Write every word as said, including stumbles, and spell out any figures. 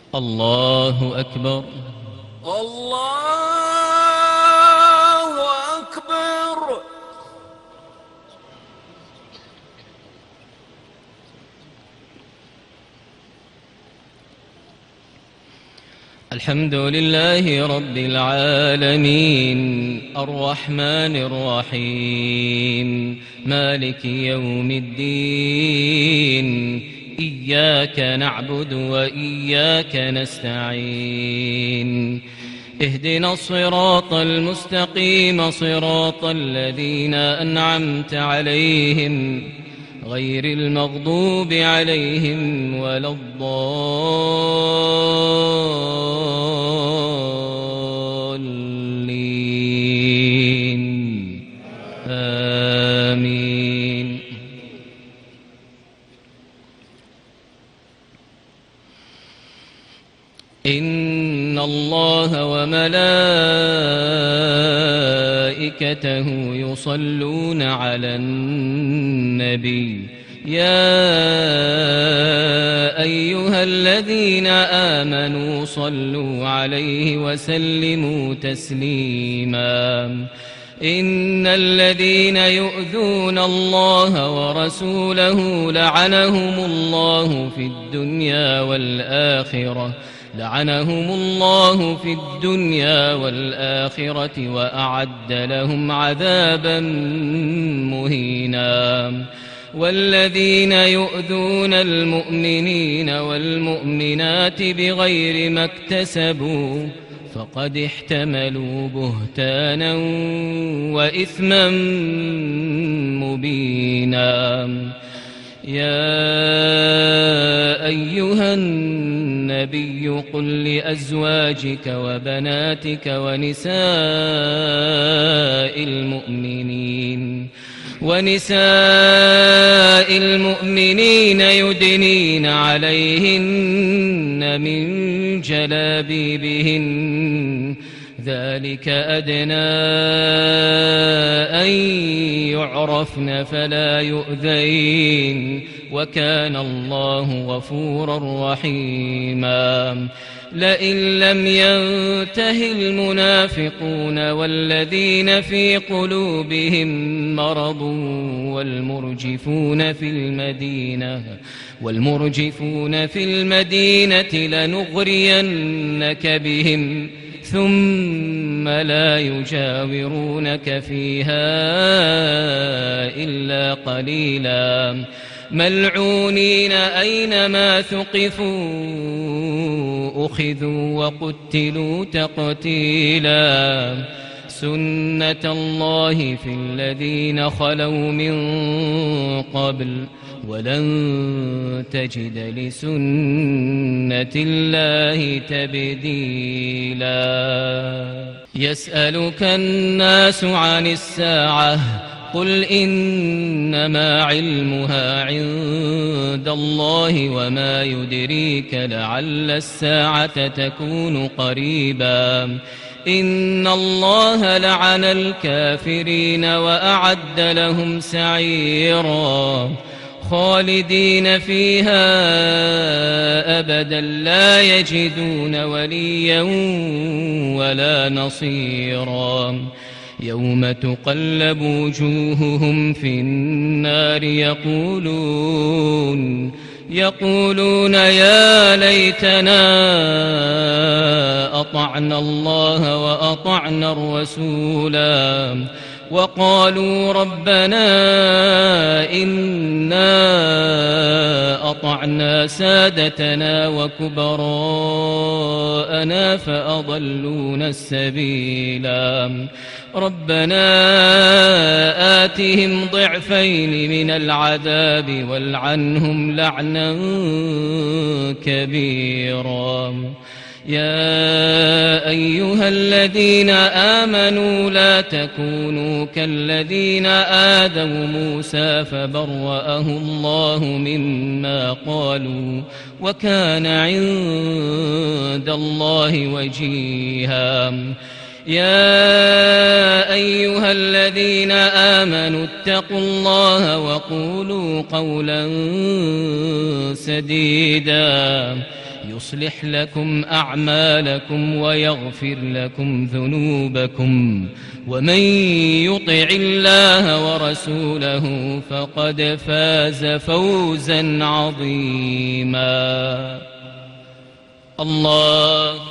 الله أكبر. الله أكبر. الحمد لله رب العالمين الرحمن الرحيم مالك يوم الدين إياك نعبد وإياك نستعين اهدنا الصراط المستقيم صراط الذين أنعمت عليهم غير المغضوب عليهم ولا الضالين آمين. إن الله وملائكته يصلون على النبي يا أيها الذين آمنوا صلوا عليه وسلموا تسليما. إن الذين يؤذون الله ورسوله لعنهم الله في الدنيا والآخرة لعنهم الله في الدنيا والآخرة وأعد لهم عذابا مهينا. والذين يؤذون المؤمنين والمؤمنات بغير ما اكتسبوا فقد احتملوا بهتانا وإثما مبينا. يا أيها النبي قل لأزواجك وبناتك ونساء المؤمنين ونساء المؤمنين يدنين عليهن من جلابيبهن ذلك أدنى أن يعرفن فلا يؤذين وكان الله غفورا رحيما. لئن لم ينته المنافقون والذين في قلوبهم مرض والمرجفون في المدينة والمرجفون في المدينة لنغرينك بهم ثم لا يجاورونك فيها إلا قليلا ملعونين أينما ثقفوا أخذوا وقتلوا تقتيلا. سنة الله في الذين خلوا من قبل ولن تجد لسنة الله تبديلا. يسألك الناس عن الساعة قل إنما علمها عند الله وما يدريك لعل الساعة تكون قريبا. إن الله لعن الكافرين وأعد لهم سعيرا خالدين فيها أبدا لا يجدون وليا ولا نصيرا. يوم تقلب وجوههم في النار يقولون يقولون يا ليتنا أطعنا الله وأطعنا الرسولا وقالوا ربنا إنا أطعنا سادتنا وكبراءنا فأضلونا السبيلا. ربنا آتهم ضعفين من العذاب والعنهم لعنا كبيرا. يا أيها الذين آمنوا لا تكونوا كالذين آذوا موسى فبرأه الله مما قالوا وكان عند الله وجيها. يا أيها الذين آمنوا اتقوا الله وقولوا قولا سديدا يصلح لكم أعمالكم ويغفر لكم ذنوبكم ومن يطع الله ورسوله فقد فاز فوزا عظيما. الله